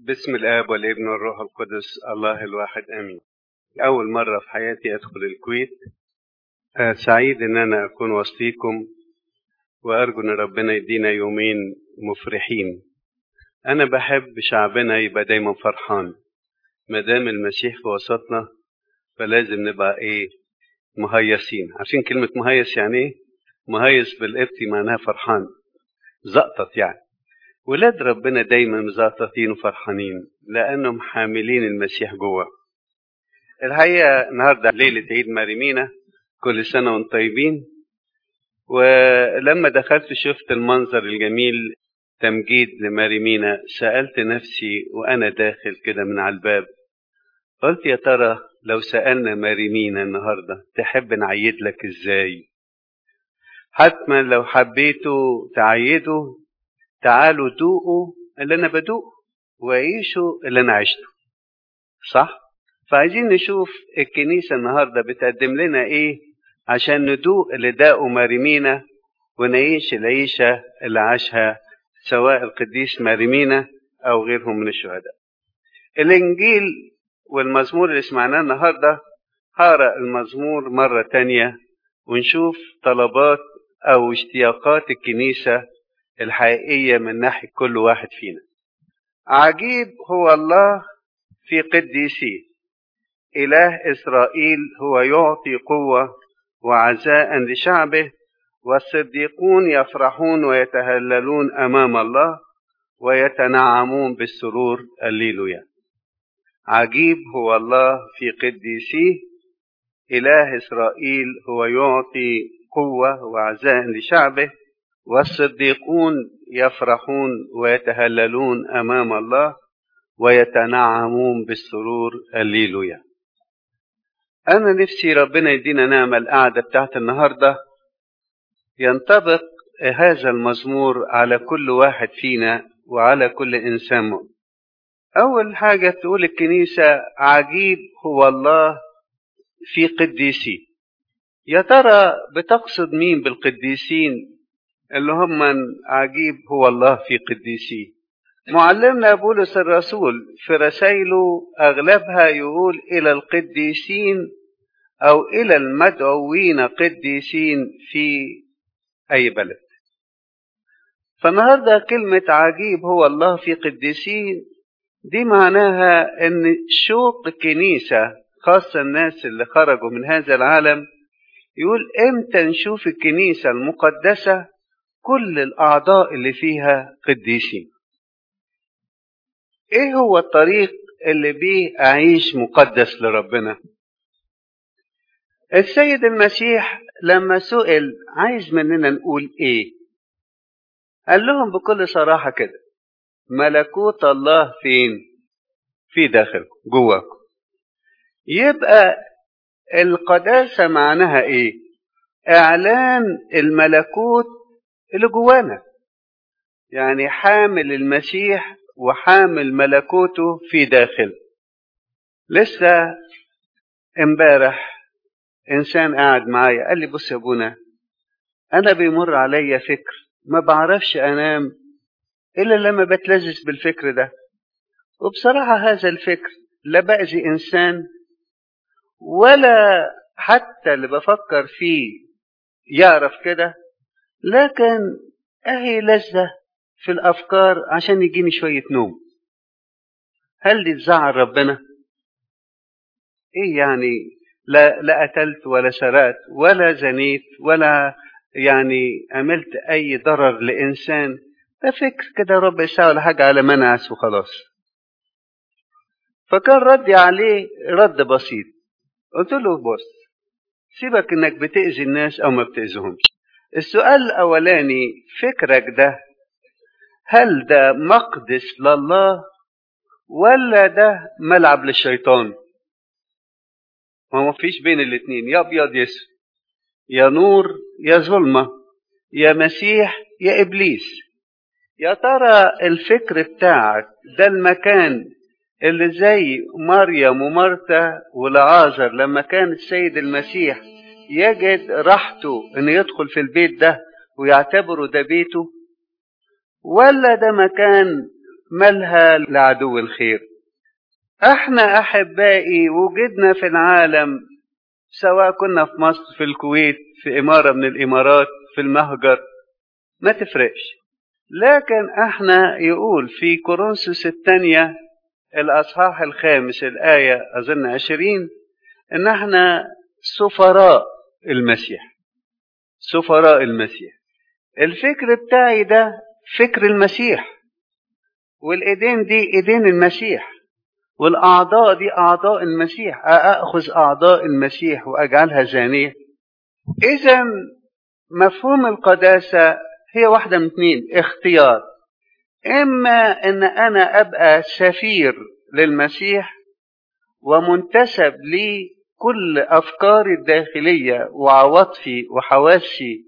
باسم الآب والابن والروح القدس الله الواحد آمين. أول مرة في حياتي أدخل الكويت. سعيد إن أنا أكون وسطيكم، وأرجو إن ربنا يدينا يومين مفرحين. أنا بحب شعبنا يبقى دايما فرحان. مادام المسيح في وسطنا فلازم نبقى مهيصين. عارفين كلمة مهيص يعني إيه؟ مهيص بالقبطي معناها فرحان، زقطت يعني. ولاد ربنا دايما مزقططين وفرحانين لأنهم حاملين المسيح جوه. الحقيقة النهاردة ليلة عيد ماريمينا، كل سنة وانتم طيبين. ولما دخلت شفت المنظر الجميل تمجيد لماريمينا، سألت نفسي وأنا داخل كده من على الباب، قلت يا ترى لو سألنا ماريمينا النهاردة تحب نعيد لك ازاي؟ حتما لو حبيتوا تعيدوا تعالوا دوقوا اللي أنا بدوقه وعيشوا اللي أنا عشته، صح؟ فعايزين نشوف الكنيسة النهاردة بتقدم لنا إيه عشان ندوق اللي داقوا ماريمينا ونعيش العيشة اللي عاشها سواء القديس ماريمينا أو غيرهم من الشهداء. الإنجيل والمزمور اللي سمعناه النهاردة، هقرأ المزمور مرة تانية ونشوف طلبات أو اشتياقات الكنيسة الحقيقية من ناحية كل واحد فينا. عجيب هو الله في قديسيه، إله إسرائيل هو يعطي قوة وعزاء لشعبه، والصديقون يفرحون ويتهللون أمام الله ويتنعمون بالسرور. الليلويا. عجيب هو الله في قديسيه، إله إسرائيل هو يعطي قوة وعزاء لشعبه، والصديقون يفرحون ويتهللون أمام الله ويتنعمون بالسرور. الليلويا. أنا نفسي ربنا يدينا نعمة القعدة بتاعت النهاردة ينطبق هذا المزمور على كل واحد فينا وعلى كل إنسان مؤمن. أول حاجة تقول الكنيسة عجيب هو الله في قديسيه. يا ترى بتقصد مين بالقديسين اللي هم عجيب هو الله في قديسيه؟ معلمنا بولس الرسول في رسائله أغلبها يقول إلى القديسين أو إلى المدعوين قديسين في أي بلد. فالنهاردة كلمة عجيب هو الله في قديسين دي معناها أن شوق الكنيسة، خاصة الناس اللي خرجوا من هذا العالم، يقول إمتى نشوف الكنيسة المقدسة كل الأعضاء اللي فيها قديسين. إيه هو الطريق اللي بيه أعيش مقدس لربنا؟ السيد المسيح لما سئل عايز مننا نقول إيه، قال لهم بكل صراحة كده: ملكوت الله فين؟ في داخلكم جواكم. يبقى القداسة معناها إيه؟ إعلان الملكوت اللي جوانا، يعني حامل المسيح وحامل ملكوته في داخل. لسه امبارح إنسان قاعد معايا قال لي: بص يا ابونا، أنا بيمر عليا فكر ما بعرفش أنام إلا لما بتلذذ بالفكر ده، وبصراحة هذا الفكر لا بأذي إنسان ولا حتى اللي بفكر فيه يعرف كده، لكن أهي لذة في الأفكار عشان يجيني شوية نوم. هل دي تزعل ربنا؟ إيه يعني؟ لا قتلت ولا سرقت ولا زنيت ولا يعني عملت أي ضرر لإنسان، ده فكر كده رب يساوي حاجة على منعس وخلاص. فكان ردي عليه رد بسيط، قلت له: بص، سيبك إنك بتأذي الناس أو ما بتأذيهمش. السؤال الأولاني، فكرك ده هل ده مقدس لله ولا ده ملعب للشيطان؟ ما فيش بين الاتنين، يا أبيض يا اسود، يا نور يا ظلمة، يا مسيح يا إبليس. يا ترى الفكر بتاعك ده المكان اللي زي مريم ومرتا والعازر لما كان السيد المسيح يجد راحته انه يدخل في البيت ده ويعتبره ده بيته، ولا ده مكان مالها لعدو الخير. احنا احبائي وجدنا في العالم، سواء كنا في مصر، في الكويت، في امارة من الامارات، في المهجر، ما تفرقش. لكن احنا يقول في كورنثوس الثانية الاصحاح 5 الآية اظن 20 ان احنا سفراء المسيح. سفراء المسيح. الفكر بتاعي ده فكر المسيح، والايدين دي ايدين المسيح، والاعضاء دي اعضاء المسيح. اخذ اعضاء المسيح واجعلها زانية. اذا مفهوم القداسة هي واحدة من اثنين، اختيار. اما ان انا ابقى سفير للمسيح ومنتسب لي كل افكاري الداخلية وعواطفي وحواسي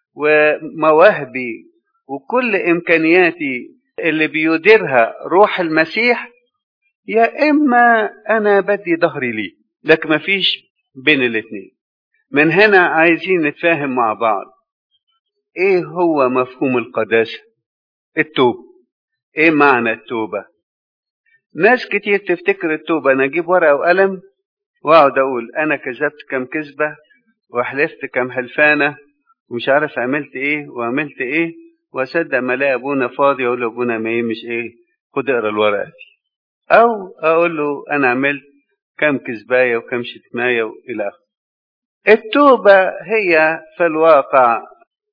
ومواهبي وكل امكانياتي اللي بيديرها روح المسيح، يا اما انا بدي ظهري ليه. لكن مفيش بين الاثنين. من هنا عايزين نتفاهم مع بعض ايه هو مفهوم القداسة. التوبة. ايه معنى التوبة؟ ناس كتير تفتكر التوبة انا اجيب ورقة وقلم واقعد اقول انا كذبت كم كذبة وحلفت كم حلفانة ومش عارف عملت ايه وعملت ايه، واصدق ما الاقي ابونا فاضي اقول له ابونا ما مش ايه، خد اقرا الورقة دي. او اقول له انا عملت كم كذباية وكم شتماية والى اخره. التوبة هي في الواقع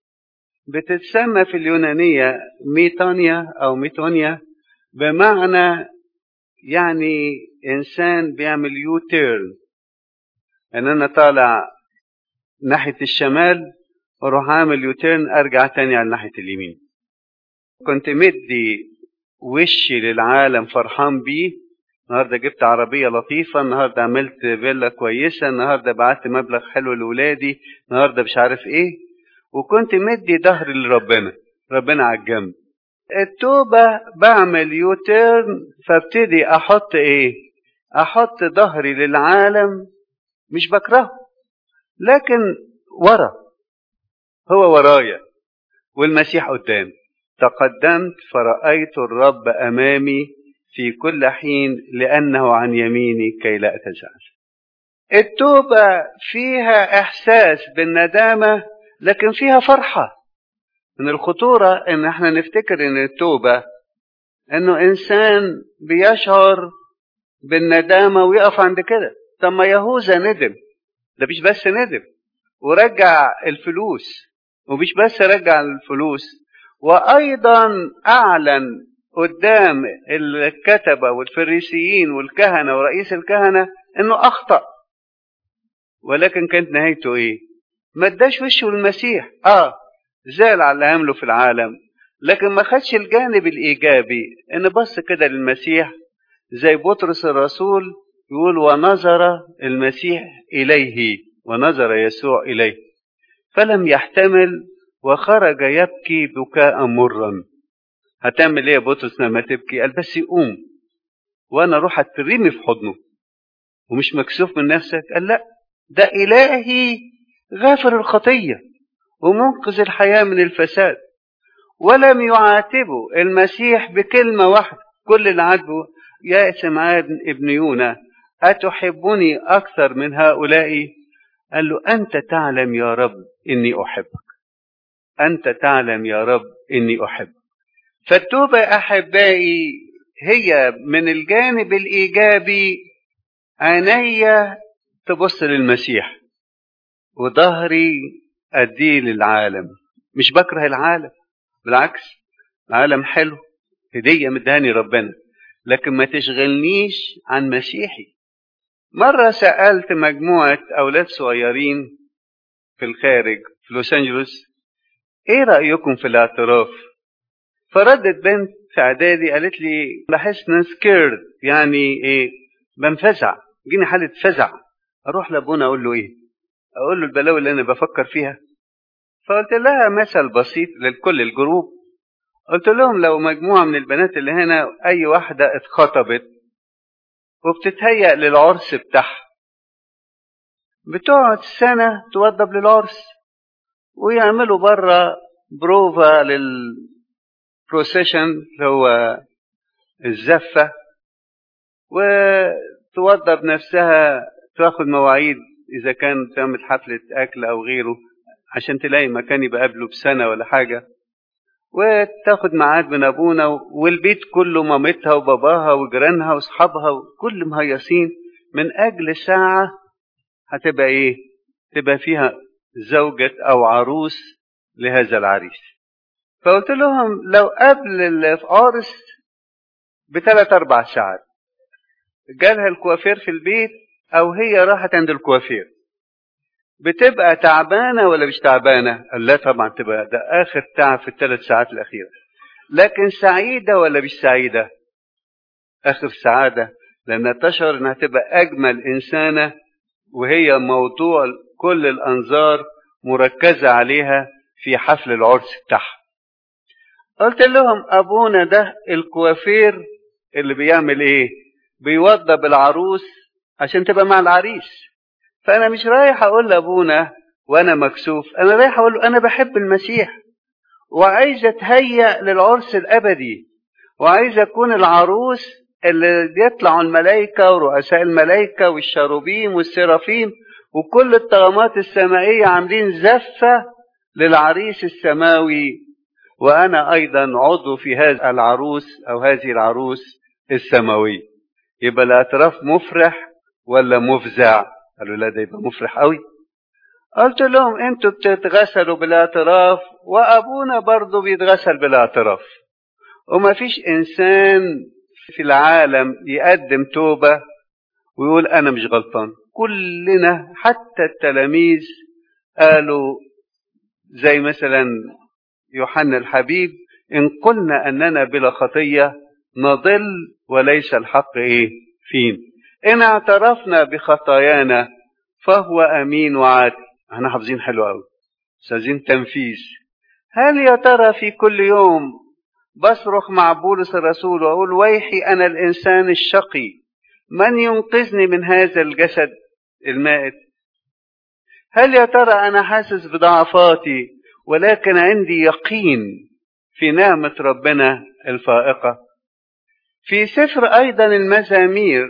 بتتسمى في اليونانية ميتانيا أو ميتونيا، بمعنى يعني إنسان بيعمل يوتيرن، إن أنا طالع ناحية الشمال وأروح عامل يوتيرن أرجع تاني على ناحية اليمين. كنت مدي وشي للعالم فرحان بيه، النهارده جبت عربية لطيفة، النهارده عملت فيلا كويسة، النهارده بعت مبلغ حلو لولادي، النهارده مش عارف إيه، وكنت مدي ظهري لربنا، ربنا على الجنب. التوبة بعمل يوتيرن، فابتدي احط ايه؟ احط ظهري للعالم، مش بكرهه لكن ورا، هو ورايا والمسيح قدامي. تقدمت فرأيت الرب امامي في كل حين لانه عن يميني كي لا اتزعزع. التوبة فيها احساس بالندامة لكن فيها فرحة. من الخطورة ان احنا نفتكر ان التوبة انه انسان بيشعر بالندامة ويقف عند كده. طب ما يهوذا ندم، ده مش بس ندم ورجع الفلوس، ومش بس رجع الفلوس، وايضا اعلن قدام الكتبة والفريسيين والكهنة ورئيس الكهنة انه اخطأ. ولكن كانت نهايته ايه؟ ما اداش وشه للمسيح. زعل على اللي عمله في العالم، لكن ما خدش الجانب الايجابي، ان بص كده للمسيح زي بطرس الرسول يقول ونظر المسيح اليه، ونظر يسوع اليه فلم يحتمل وخرج يبكي بكاء مرا. هتعمل ايه يا بطرس لما تبكي؟ قال بس يقوم وانا اروح اترمي في حضنه. ومش مكسوف من نفسك؟ قال لا، ده الهي غافر الخطيه ومنقذ الحياه من الفساد. ولم يعاتبه المسيح بكلمة واحدة. كل اللي عاتبه يا سمعان ابن يونا أتحبني أكثر من هؤلاء؟ قال له أنت تعلم يا رب إني أحبك، أنت تعلم يا رب إني أحبك. فالتوبة أحبائي هي من الجانب الإيجابي عيني تبص للمسيح وظهري أديه للعالم. مش بكره العالم، بالعكس العالم حلو، هدية مدهاني ربنا، لكن ما تشغلنيش عن مسيحي. مرة سألت مجموعة أولاد صغيرين في الخارج في لوس أنجلوس إيه رأيكم في الاعتراف؟ فردت بنت في إعدادي قالت لي بحس إن سكيرد، يعني إيه؟ بنفزع، جيني حالة فزع. أروح لأبونا أقول له إيه؟ أقول له البلاوي اللي أنا بفكر فيها؟ فقلت لها مثل بسيط لكل الجروب، قلت لهم لو مجموعة من البنات اللي هنا أي واحدة اتخطبت وبتتهيأ للعرس بتاعها، بتقعد سنة توضب للعرس ويعملوا بره بروفا للبروسيشن اللي هو الزفة وتوضب نفسها، تاخد مواعيد إذا كان تعمل حفلة أكل أو غيره عشان تلاقي مكان يبقى قبله بسنة ولا حاجة، وتاخد ميعاد من أبونا، والبيت كله مامتها وباباها وجيرانها وأصحابها وكل مهيصين من أجل ساعة هتبقى إيه؟ تبقى فيها زوجة أو عروس لهذا العريس. فقلت لهم لو قبل العرس ب3-4 ساعات جالها الكوافير في البيت أو هي راحت عند الكوافير، بتبقى تعبانة ولا مش تعبانة؟ قال لا طبعا تبقى، ده آخر تعب في ال3 ساعات الأخيرة. لكن سعيدة ولا مش سعيدة؟ آخر سعادة، لأنها تشعر أنها تبقى أجمل إنسانة، وهي موضوع كل الأنظار مركزة عليها في حفل العرس بتاعها. قلت لهم أبونا ده الكوافير اللي بيعمل إيه؟ بيوضب العروس عشان تبقى مع العريس. فأنا مش رايح أقول لأبونا وأنا مكسوف، أنا رايح أقول له أنا بحب المسيح وعايز أتهيأ للعرس الأبدي، وعايز أكون العروس اللي يطلعوا الملائكة ورؤساء الملائكة والشاروبيم والسرافيم وكل الطغمات السمائية عاملين زفة للعريس السماوي، وأنا أيضا عضو في هذا العروس أو هذه العروس السماوية. يبقى الاعتراف مفرح ولا مفزع؟ قالوا لا ده يبقى مفرح قوي. قلت لهم انتوا بتتغسلوا بالاعتراف وأبونا برضو بيتغسل بالاعتراف، وما فيش إنسان في العالم يقدم توبة ويقول أنا مش غلطان. كلنا حتى التلاميذ قالوا زي مثلا يوحنا الحبيب إن قلنا أننا بلا خطية نضل وليس الحق إيه فين، إن اعترفنا بخطايانا فهو أمين وعادل. احنا حافظين حلو قوي بس عايزين تنفيذ. هل يا ترى في كل يوم بصرخ مع بولس الرسول وأقول ويحي أنا الإنسان الشقي من ينقذني من هذا الجسد المائت؟ هل يا ترى أنا حاسس بضعفاتي ولكن عندي يقين في نعمة ربنا الفائقة؟ في سفر أيضا المزامير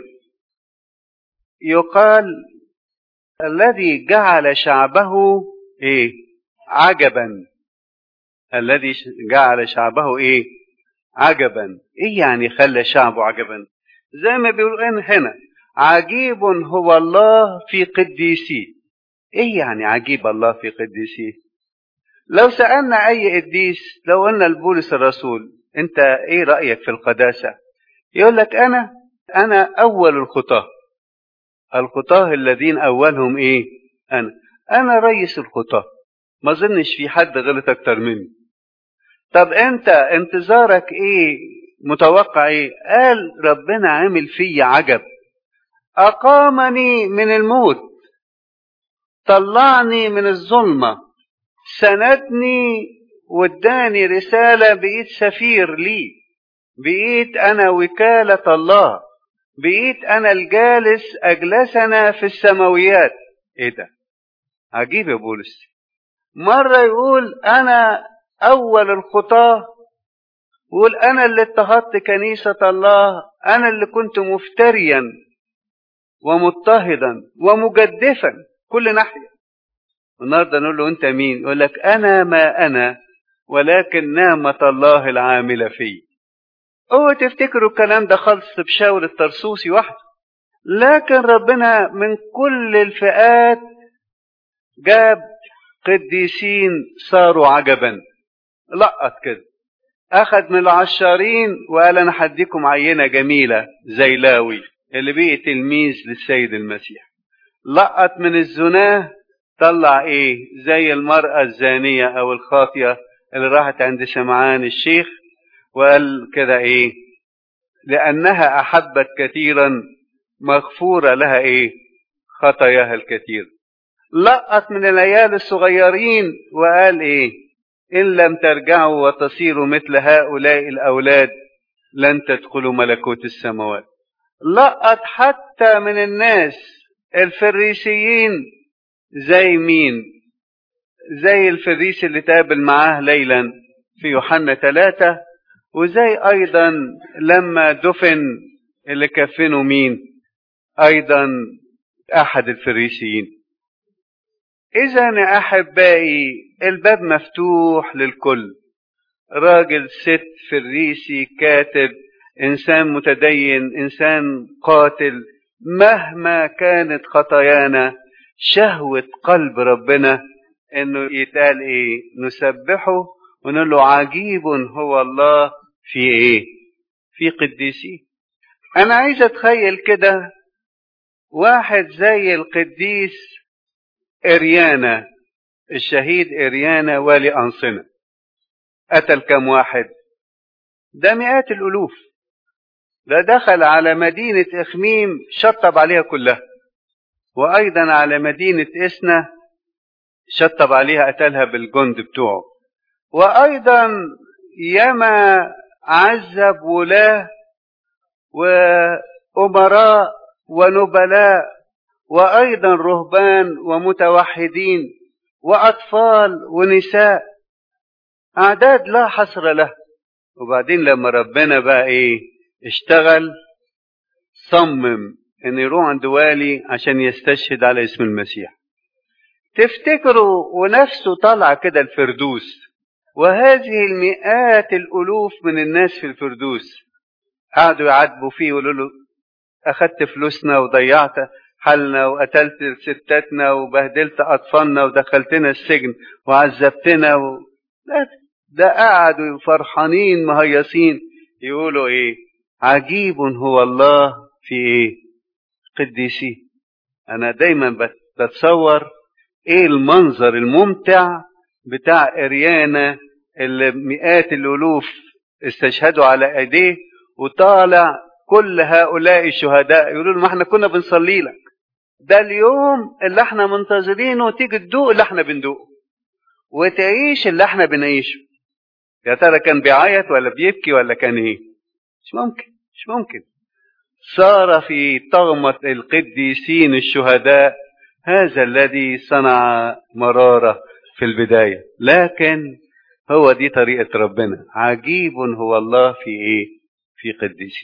يقال الذي جعل شعبه إيه؟ عجبا. الذي جعل شعبه إيه؟ عجبا. إيه يعني خلى شعبه عجبا؟ زي ما بيقولوا هنا عجيب هو الله في قديسيه. إيه يعني عجيب الله في قديسيه؟ لو سألنا أي قديس، لو قلنا لبولس الرسول أنت إيه رأيك في القداسة؟ يقول لك أنا أول الخطاه الذين أولهم إيه؟ أنا رئيس الخطاه، ما ظنش في حد غلط أكتر مني. طب أنت انتظارك إيه؟ متوقع إيه؟ قال ربنا عمل في عجب، أقامني من الموت، طلعني من الظلمة، سندني واداني رسالة بقيت سفير لي، بقيت أنا وكالة الله، بقيت أنا الجالس أجلسنا في السماويات. إيه ده؟ عجيب يا بولس. مرة يقول أنا أول الخطاة، يقول أنا اللي اضطهدت كنيسة الله، أنا اللي كنت مفتريا ومضطهدا ومجدفا كل ناحية. النهارده نقول له أنت مين؟ يقول لك أنا ما أنا ولكن نعمة الله العاملة فيه. اوعوا تفتكروا الكلام ده خالص بشاور الترسوسي وحده، لكن ربنا من كل الفئات جاب قديسين صاروا عجبا. لقط كده، أخذ من العشارين وقال أنا هديكم عينة جميلة زي لاوي اللي بقي تلميذ للسيد المسيح. لقط من الزناه طلع إيه؟ زي المرأة الزانية أو الخاطية اللي راحت عند سمعان الشيخ وقال كده إيه؟ لأنها أحبت كثيرا مغفورة لها إيه؟ خطاياها الكثير. لقط من العيال الصغيرين وقال إيه؟ إن لم ترجعوا وتصيروا مثل هؤلاء الأولاد لن تدخلوا ملكوت السماوات. لقط حتى من الناس الفريسيين زي مين؟ زي الفريسي اللي تقابل معاه ليلا في يوحنا 3 وزي أيضا لما دفن اللي كفنوا مين؟ أيضا أحد الفريسيين. إذا يا أحبائي الباب مفتوح للكل، راجل ست فريسي كاتب إنسان متدين إنسان قاتل، مهما كانت خطايانا شهوة قلب ربنا إنه يتقال إيه؟ نسبحه ونقول له عجيب هو الله في إيه؟ في قديسيه. أنا عايز أتخيل كده واحد زي القديس إريانا الشهيد إريانا والي أنصنة، قتل كم واحد؟ ده مئات الألوف. ده دخل على مدينة إخميم شطب عليها كلها، وأيضا على مدينة إسنا شطب عليها قتلها بالجند بتوعه، وأيضا يما عذب ولاة وأمراء ونبلاء وأيضا رهبان ومتوحدين وأطفال ونساء، أعداد لا حصر له. وبعدين لما ربنا بقى إيه اشتغل، صمم إن يروح عند والي عشان يستشهد على اسم المسيح. تفتكروا ونفسه طلع كده الفردوس، وهذه المئات الألوف من الناس في الفردوس قعدوا يعاتبوا فيه ويقولوا له أخدت فلوسنا وضيعت حالنا وقتلت ستاتنا وبهدلت أطفالنا ودخلتنا السجن وعذبتنا ده قعدوا فرحانين مهيصين يقولوا إيه؟ عجيب هو الله في إيه؟ قديسيه. أنا دايما بتصور إيه المنظر الممتع بتاع إريانا اللي مئات الألوف استشهدوا على أيديه، وطالع كل هؤلاء الشهداء يقولوا له ما احنا كنا بنصلي لك، ده اليوم اللي احنا منتظرينه تيجي تدوق اللي احنا بندوقه وتعيش اللي احنا بنعيشه. يا ترى كان بيعيط ولا بيبكي ولا كان ايه؟ مش ممكن. صار في طغمة القديسين الشهداء هذا الذي صنع مرارة في البداية، لكن هو دي طريقة ربنا. عجيب هو الله في ايه؟ في قديسه.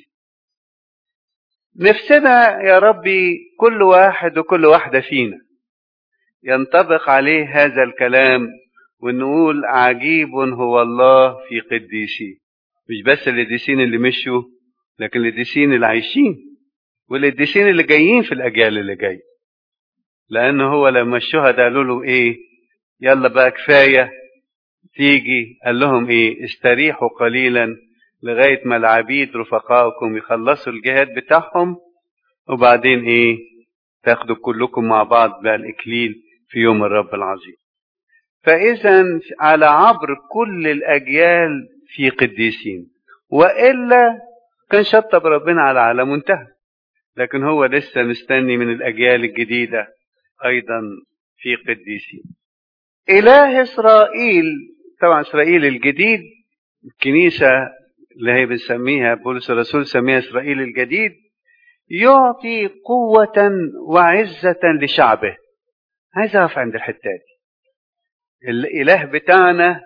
نفسنا يا ربي كل واحد وكل واحدة فينا ينطبق عليه هذا الكلام ونقول عجيب هو الله في قديسه. مش بس القديسين اللي مشوا، لكن القديسين اللي عايشين والقديسين اللي جايين في الأجيال اللي جاية. لأنه هو لما الشهداء قالوا له إيه؟ يلا بقى كفاية تيجي، قال لهم إيه؟ استريحوا قليلا لغاية ما العبيد رفقائكم يخلصوا الجهاد بتاعهم، وبعدين إيه؟ تاخدوا كلكم مع بعض بقى الإكليل في يوم الرب العظيم. فإذا على عبر كل الأجيال في قديسين، وإلا كان شطب ربنا على العالم وانتهى. لكن هو لسه مستني من الأجيال الجديدة أيضا في قديسين. إله إسرائيل، طبعا إسرائيل الجديد، الكنيسة اللي هي بنسميها بولس الرسول سميها إسرائيل الجديد، يعطي قوة وعزة لشعبه. عايز أقف عند الحتة دي. الإله بتاعنا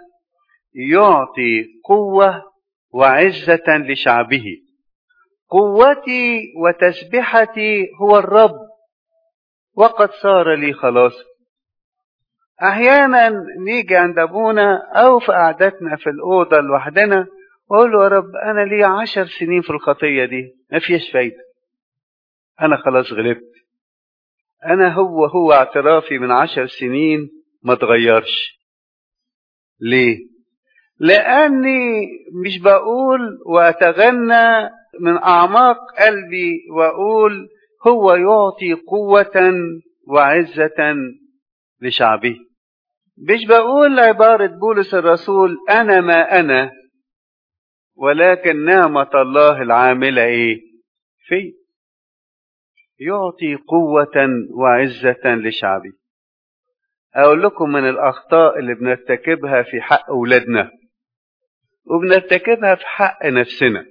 يعطي قوة وعزة لشعبه. قوتي وتسبحتي هو الرب وقد صار لي خلاص. أحيانا نيجي عند أبونا أو في قعدتنا في الأوضة لوحدنا وأقول له يا رب أنا لي 10 سنين في الخطية دي ما فيش فايدة، أنا خلاص غلبت. أنا هو اعترافي من 10 سنين ما تغيرش. ليه؟ لأني مش بقول وأتغنى من أعماق قلبي وأقول هو يعطي قوة وعزة لشعبه. مش بقول عبارة بولس الرسول أنا ما أنا، ولكن نعمة الله العاملة إيه؟ في يعطي قوة وعزة لشعبه. أقول لكم من الأخطاء اللي بنرتكبها في حق أولادنا وبنرتكبها في حق نفسنا.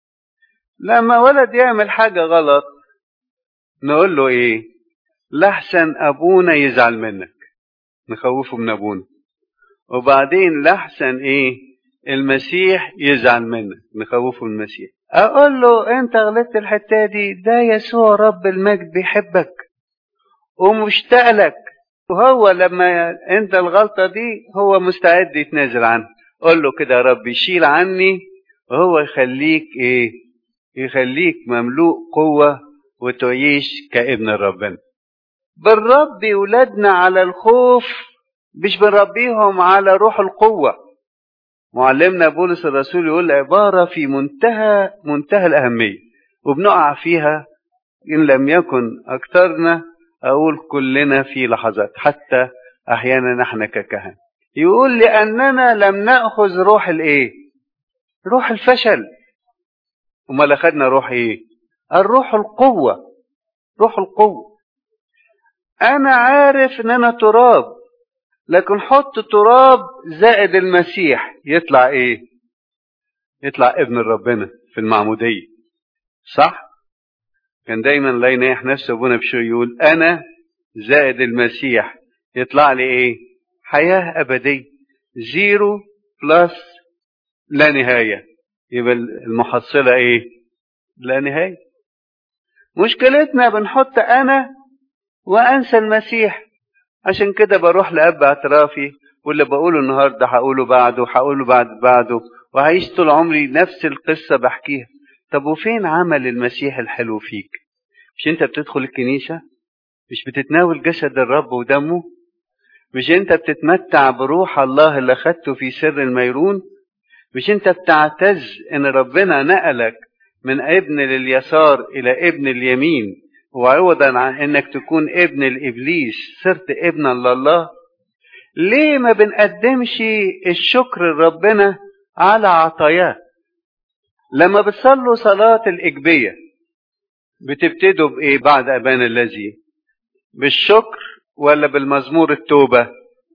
لما ولد يعمل حاجة غلط نقول له إيه؟ لحسن أبونا يزعل منك، نخوفه من أبونا. وبعدين لحسن إيه؟ المسيح يزعل منك، نخوفه المسيح. اقول له انت غلطت الحتة دي، ده يسوع رب المجد بيحبك ومشتاق لك، وهو لما انت الغلطة دي هو مستعد يتنازل عنها. قول له كده: يا رب يشيل عني، وهو يخليك ايه؟ يخليك مملوء قوة وتعيش كابن ربنا. بنربي ولادنا على الخوف، مش بنربيهم على روح القوة. معلمنا بولس الرسول يقول عبارة في منتهى الأهمية، وبنقع فيها إن لم يكن أكثرنا، أقول كلنا في لحظات، حتى أحيانا نحن ككهنة. يقول لأننا لم نأخذ روح الإيه؟ روح الفشل. وما أخذنا روح إيه؟ الروح القوة. روح القوة. أنا عارف إن أنا تراب، لكن حط تراب زائد المسيح يطلع إيه؟ يطلع ابن ربنا في المعمودية. صح؟ كان دايما لا ينيح نفسه ابونا بشو يقول أنا زائد المسيح يطلع لي إيه؟ حياة أبدية. 0 بلس لا نهاية. يبقى المحصلة إيه؟ لا نهاية. مشكلتنا بنحط أنا وأنسى المسيح. عشان كده بروح لأب اعترافي، واللي بقوله النهاردة هقوله بعده، هقوله بعده، وهعيش طول عمري نفس القصة بحكيها. طب وفين عمل المسيح الحلو فيك؟ مش انت بتدخل الكنيسة؟ مش بتتناول جسد الرب ودمه؟ مش انت بتتمتع بروح الله اللي خدته في سر الميرون؟ مش انت بتعتز ان ربنا نقلك من ابن لليسار الى ابن اليمين، وعوضا عن انك تكون ابن الابليس صرت ابنا لله؟ ليه ما بنقدمش الشكر لربنا على عطاياه؟ لما بتصلوا صلاة الإجبية بتبتدوا بإيه بعد أبان الذي؟ بالشكر ولا بالمزمور التوبة؟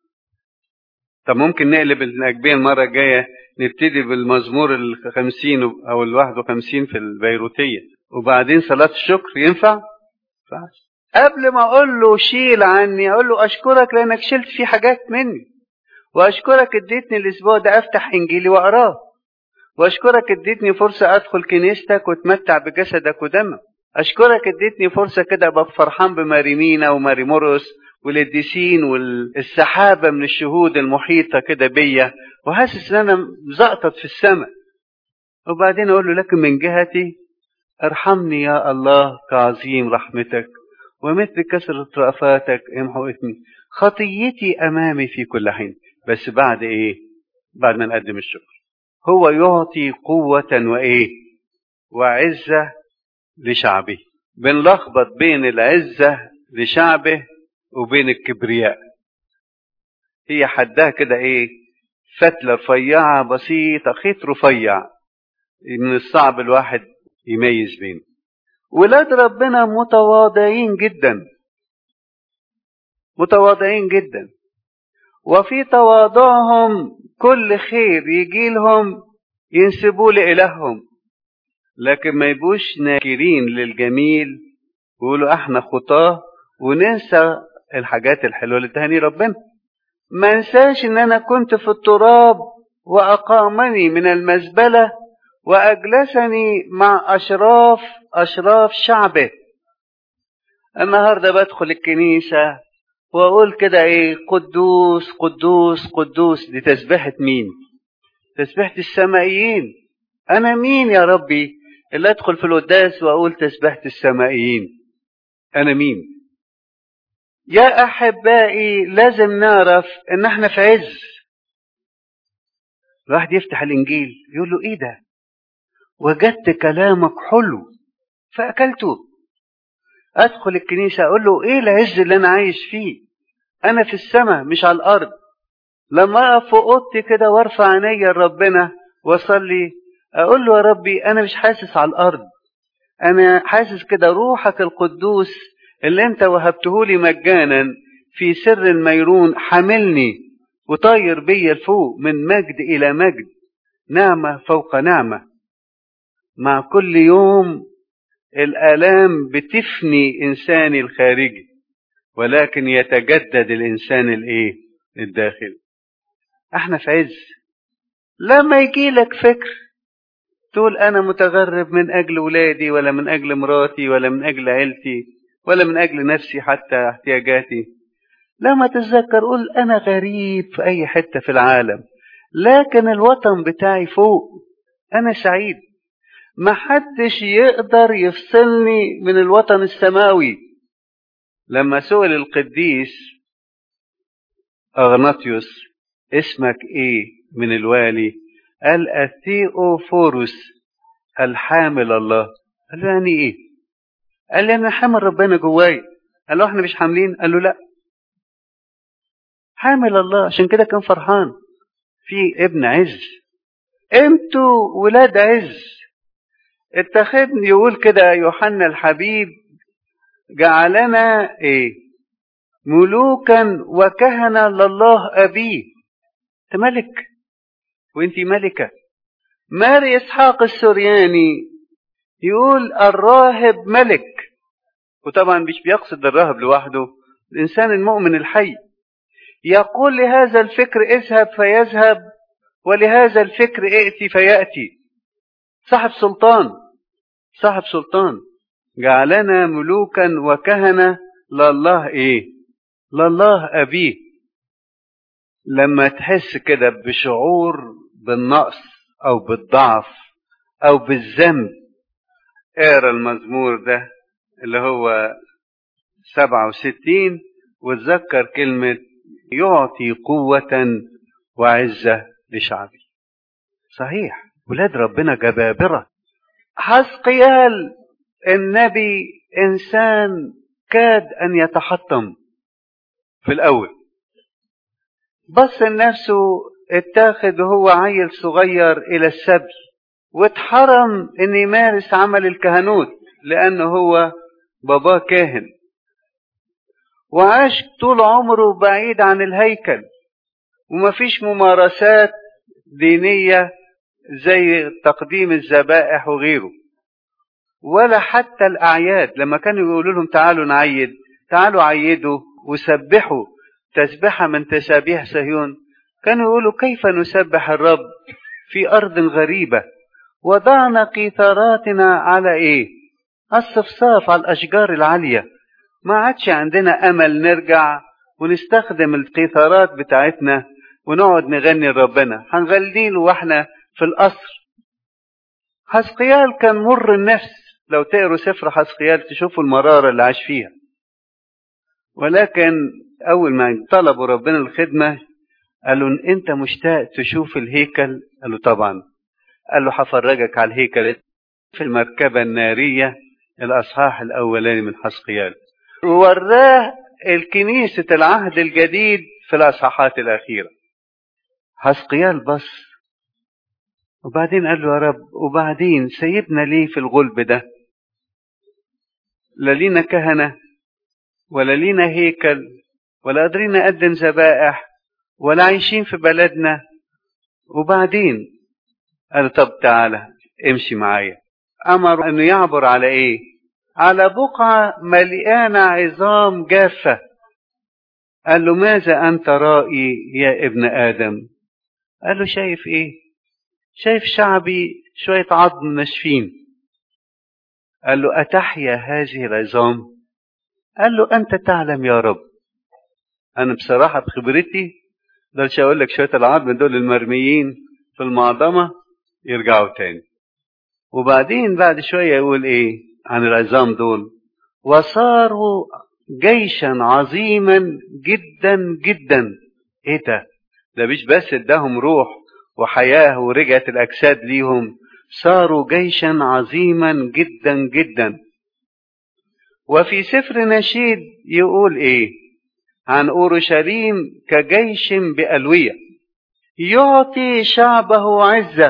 طب ممكن نقلب الأجبية المرة الجاية، نبتدي بالمزمور 50 أو 51 في البيروتية، وبعدين صلاة الشكر. ينفع؟ فعش. قبل ما أقول له شيل عني، أقول له أشكرك لأنك شلت فيه حاجات مني، وأشكرك اديتني الأسبوع ده أفتح إنجيلي وأقراه، وأشكرك اديتني فرصة أدخل كنيستك واتمتع بجسدك ودمك، أشكرك اديتني فرصة كده أبقى فرحان بماري مينا وماري مرقس والقديسين والسحابة من الشهود المحيطة كده بيا، وحاسس ان انا مزقطط في السماء. وبعدين اقول له لكن من جهتي ارحمني يا الله كعظيم رحمتك، ومثل كثرة رأفاتك امحو اثمي، خطيتي امامي في كل حين. بس بعد ايه؟ بعد ما نقدم الشكر. هو يعطي قوة وايه؟ وعزة لشعبه. بنلخبط بين العزة لشعبه وبين الكبرياء. هي حدها كده ايه؟ فتلة رفيعة بسيطة، خيط رفيع، من الصعب الواحد يميز بينه. ولاد ربنا متواضعين جدا، متواضعين جدا، وفي تواضعهم كل خير يجي لهم ينسبوه لإلههم، لكن ما يبقوش ناكرين للجميل ويقولوا احنا خطاه وننسى الحاجات الحلوة اللي تهني ربنا. ما انساش ان انا كنت في التراب واقامني من المزبلة واجلسني مع اشراف شعبه. النهاردة بدخل الكنيسة واقول كده ايه؟ قدوس قدوس قدوس. دي تسبيحة مين؟ تسبيحة السمائيين. انا مين يا ربي اللي ادخل في القداس واقول تسبيحة السمائيين؟ انا مين؟ يا احبائي لازم نعرف ان احنا في عز. الواحد يفتح الانجيل يقول له ايه ده؟ وجدت كلامك حلو فاكلته. ادخل الكنيسة اقول له ايه العز اللي انا عايش فيه؟ انا في السماء مش على الارض. لما اقف في اوضتي كده وارفع عيني لربنا واصلي اقول له يا ربي انا مش حاسس على الارض، انا حاسس كده روحك القدوس اللي انت وهبتهولي مجانا في سر الميرون حاملني وطاير بيا لفوق من مجد الى مجد، نعمة فوق نعمة. مع كل يوم الآلام بتفني إنساني الخارجي، ولكن يتجدد الإنسان الإيه؟ الداخلي. احنا في عز. لما يجيلك فكر تقول أنا متغرب من أجل ولادي، ولا من أجل مراتي، ولا من أجل عيلتي، ولا من أجل نفسي حتى احتياجاتي، لما تتذكر قول أنا غريب في أي حتة في العالم، لكن الوطن بتاعي فوق، أنا سعيد، محدش يقدر يفصلني من الوطن السماوي. لما سئل القديس أغناطيوس اسمك إيه من الوالي، قال أثيوفوروس الحامل الله. قال له يعني إيه؟ قال لي أنا حامل ربنا جواي. قال له إحنا مش حاملين؟ قال له لأ، حامل الله. عشان كده كان فرحان في ابن عز، انتوا ولاد عز. اتخذني يقول كده يوحنا الحبيب جعلنا ايه؟ ملوكا وكهنة لله أبيه. انت ملك وانتي ملكة. ماري إسحاق السورياني يقول الراهب ملك، وطبعا مش بيقصد الراهب لوحده، الإنسان المؤمن الحي. يقول لهذا الفكر اذهب فيذهب، ولهذا الفكر ائتي فيأتي. صاحب سلطان، صاحب سلطان. جعلنا ملوكا وكهنة لله ايه؟ لله أبيه. لما تحس كده بشعور بالنقص أو بالضعف أو بالذنب، اقرا المزمور ده اللي هو 67 وتذكر كلمة يعطي قوة وعزة لشعبه. صحيح ولاد ربنا جبابرة. حزقيال النبي إنسان كاد أن يتحطم في الأول، بص لنفسه اتاخد وهو عيل صغير إلى السبي، واتحرم أن يمارس عمل الكهنوت لأنه هو باباه كاهن، وعاش طول عمره بعيد عن الهيكل، ومفيش ممارسات دينية زي تقديم الذبائح وغيره، ولا حتى الأعياد. لما كانوا يقولوا لهم تعالوا نعيد، تعالوا عيدوا وسبحوا تسبحة من تسابيح صهيون، كانوا يقولوا كيف نسبح الرب في أرض غريبة، وضعنا قيثاراتنا على إيه؟ الصفصاف، على الأشجار العالية. ما عادش عندنا أمل نرجع ونستخدم القيثارات بتاعتنا ونقعد نغني لربنا، هنغني له واحنا في القصر. حزقيال كان مر النفس، لو تقروا سفر حزقيال تشوفوا المرارة اللي عاش فيها. ولكن أول ما طلبوا ربنا الخدمة قالوا أنت مشتاق تشوف الهيكل؟ قالوا طبعا. قال له هفرجك على الهيكل في المركبة النارية، الأصحاح الأولاني من حزقيال، ووراه الكنيسة العهد الجديد في الأصحاحات الأخيرة. حزقيال بص، وبعدين قال له يا رب وبعدين سيبنا ليه في الغلب ده؟ لا لينا كهنة ولا لينا هيكل ولا قادرين نقدم ذبائح ولا عايشين في بلدنا، وبعدين قال طب تعالى امشي معايا. أمر أنه يعبر على إيه؟ على بقعة مليانة عظام جافة. قال له ماذا أنت رائي يا ابن آدم؟ قال له شايف إيه؟ شايف شعبي شوية عظم ناشفين. قال له أتحيا هذه العظام؟ قال له أنت تعلم يا رب. أنا بصراحة بخبرتي مقدرش أقول لك شوية العظم دول المرميين في المعظمة يرجعوا تاني. وبعدين بعد شوية يقول إيه عن العظام دول؟ وصاروا جيشا عظيما جدا جدا. إيه ده مش بس اداهم روح وحياة ورجعت الأجساد ليهم، صاروا جيشا عظيما جدا جدا. وفي سفر نشيد يقول إيه عن أورشليم؟ كجيش بألوية يعطي شعبه عزة.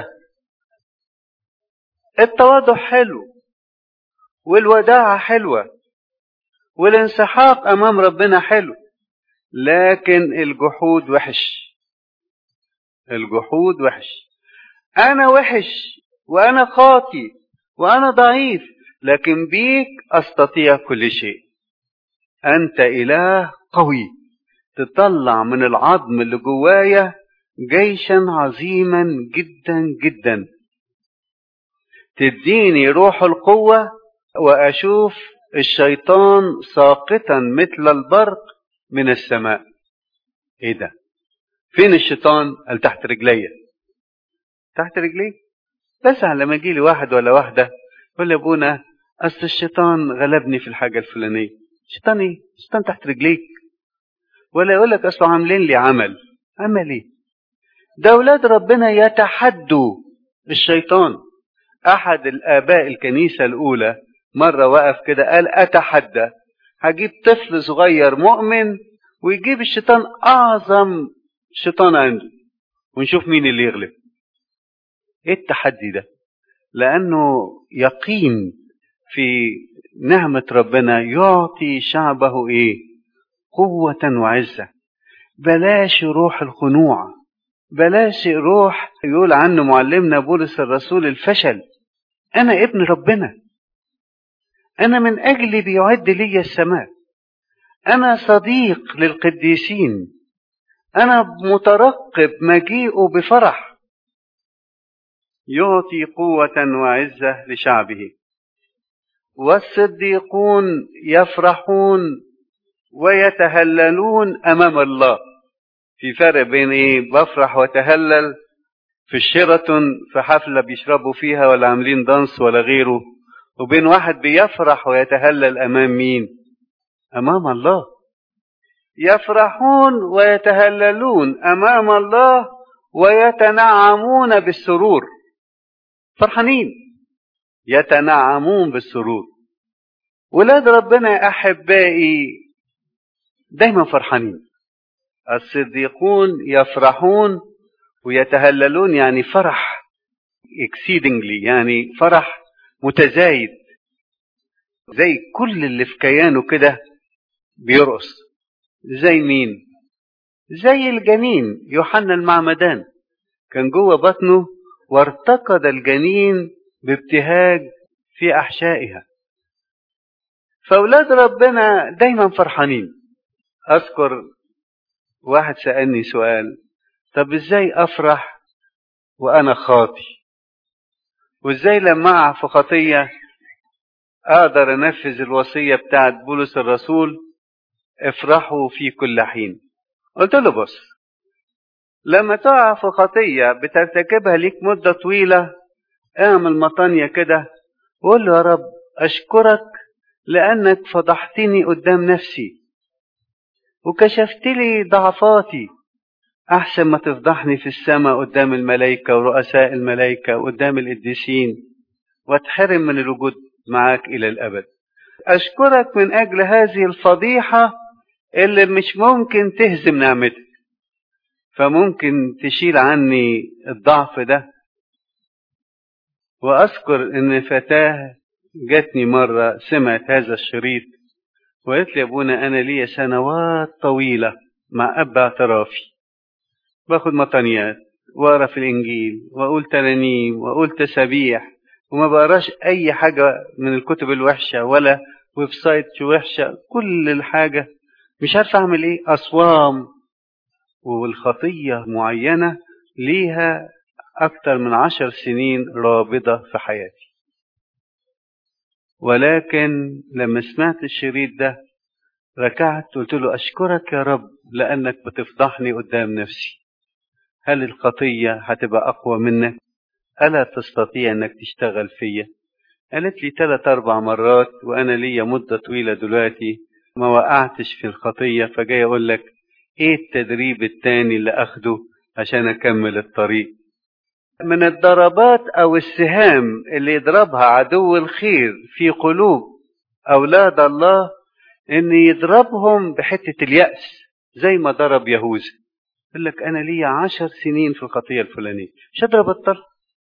التواضع حلو، والوداعة حلوة، والانسحاق أمام ربنا حلو، لكن الجحود وحش. الجحود وحش. أنا وحش وأنا خاطي وأنا ضعيف، لكن بيك أستطيع كل شيء. أنت إله قوي تطلع من العظم اللي جوايا جيشا عظيما جدا جدا، تديني روح القوة وأشوف الشيطان ساقطا مثل البرق من السماء. ايه ده؟ فين الشيطان؟ قال تحت رجلي. تحت رجلي؟ بس لما يجي لي واحد ولا واحدة يقول لي يا ابونا اصل الشيطان غلبني في الحاجة الفلانية. شيطان ايه؟ شيطان تحت رجليك. ولا يقول لك اصله عاملين لي عمل ايه؟ ده اولاد ربنا يتحدوا الشيطان. احد الاباء الكنيسة الاولى مرة وقف كده قال اتحدى، هجيب طفل صغير مؤمن ويجيب الشيطان اعظم شيطان عنده ونشوف مين اللي يغلب. ايه التحدي ده؟ لانه يقين في نعمة ربنا يعطي شعبه ايه؟ قوة وعزة. بلاش روح الخنوع، بلاش روح يقول عنه معلمنا بولس الرسول الفشل. انا ابن ربنا، انا من اجلي بيعد لي السماء، انا صديق للقديسين، انا مترقب مجيئه بفرح. يعطي قوة وعزة لشعبه. والصديقون يفرحون ويتهللون امام الله. في فرق بين ايه؟ بفرح وتهلل في الشيراتون في حفلة بيشربوا فيها ولا عاملين دانس ولا غيره، وبين واحد بيفرح ويتهلل امام مين؟ امام الله. يفرحون ويتهللون امام الله ويتنعمون بالسرور. فرحانين، يتنعمون بالسرور. ولاد ربنا يا احبائي دايما فرحانين. الصديقون يفرحون ويتهللون، يعني فرح exceedingly، يعني فرح متزايد، زي كل اللي في كيانه كده بيرقص. زي مين؟ زي الجنين يوحنا المعمدان، كان جوه بطنه وارتقد الجنين بابتهاج في احشائها. فاولاد ربنا دايما فرحانين. اذكر واحد سألني سؤال، طب ازاي افرح وانا خاطي؟ وازاي لما اقع في خطية اقدر انفذ الوصية بتاعت بولس الرسول افرحوا في كل حين؟ قلت له بص، لما تقع في خطية بترتكبها ليك مدة طويلة، اعمل مطانية كده وقول له يا رب اشكرك لانك فضحتني قدام نفسي وكشفت لي ضعفاتي، احسن ما تفضحني في السماء قدام الملائكة ورؤساء الملائكة وقدام القديسين واتحرم من الوجود معاك الى الابد. اشكرك من اجل هذه الفضيحة اللي مش ممكن تهزم نعمتك، فممكن تشيل عني الضعف ده. واذكر ان فتاة جاتني مرة سمعت هذا الشريط وقالت لي يا ابونا انا لي سنوات طويلة مع اب اعترافي باخد مطانيات واقرا في الانجيل واقول ترانيم واقول تسابيح وما بقراش اي حاجة من الكتب الوحشة ولا ويب سايت وحشة، كل الحاجة مش عارف اعمل ايه، اصوام. والخطية معينة ليها اكتر من 10 سنين رابضة في حياتي. ولكن لما سمعت الشريط ده ركعت قلت له اشكرك يا رب لانك بتفضحني قدام نفسي. هل الخطية هتبقى اقوى منك؟ الا تستطيع انك تشتغل فيا؟ قالت لي 3-4 مرات وانا ليا مدة طويلة دلوقتي ما وقعتش في الخطية، فجاي اقول لك ايه التدريب التاني اللي اخده عشان اكمل الطريق. من الضربات او السهام اللي يضربها عدو الخير في قلوب اولاد الله ان يضربهم بحتة اليأس زي ما ضرب يهوذا. يقول لك انا ليا 10 سنين في الخطية الفلانية، مش قادر ابطل.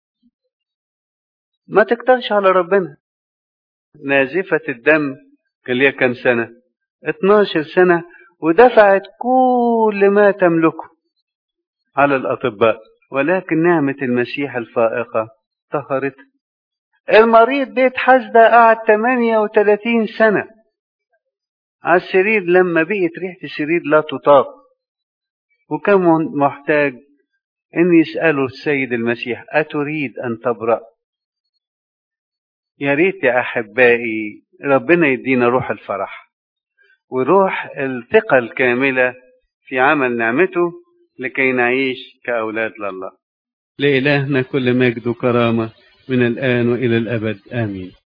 ما تكترش على ربنا. نازفة الدم كان ليها كام سنة؟ 12 سنة، ودفعت كل ما تملكه على الأطباء، ولكن نعمة المسيح الفائقة طهرتها. المريض بيت حسدة قعد 38 سنة على السرير، لما بقيت ريحة السرير لا تطاق، وكان محتاج إن يسألوا السيد المسيح أتريد أن تبرأ؟ يا ريت يا أحبائي ربنا يدينا روح الفرح وروح الثقة الكاملة في عمل نعمته لكي نعيش كأولاد لله. لإلهنا كل مجد وكرامة من الآن وإلى الأبد آمين.